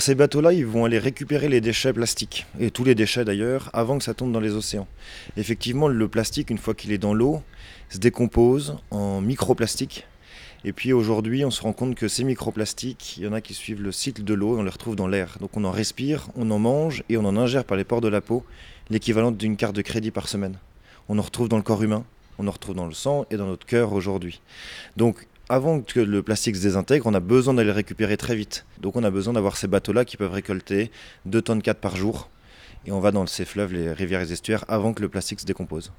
Ces bateaux-là, ils vont aller récupérer les déchets plastiques, et tous les déchets d'ailleurs, avant que ça tombe dans les océans. Effectivement, le plastique, une fois qu'il est dans l'eau, se décompose en microplastiques. Et puis aujourd'hui, on se rend compte que ces microplastiques, il y en a qui suivent le cycle de l'eau et on les retrouve dans l'air. Donc on en respire, on en mange et on en ingère par les pores de la peau l'équivalent d'une carte de crédit par semaine. On en retrouve dans le corps humain, on en retrouve dans le sang et dans notre cœur aujourd'hui. Donc avant que le plastique se désintègre, on a besoin d'aller le récupérer très vite. Donc on a besoin d'avoir ces bateaux-là qui peuvent récolter 2 tonnes 4 par jour. Et on va dans ces fleuves, les rivières et les estuaires avant que le plastique se décompose.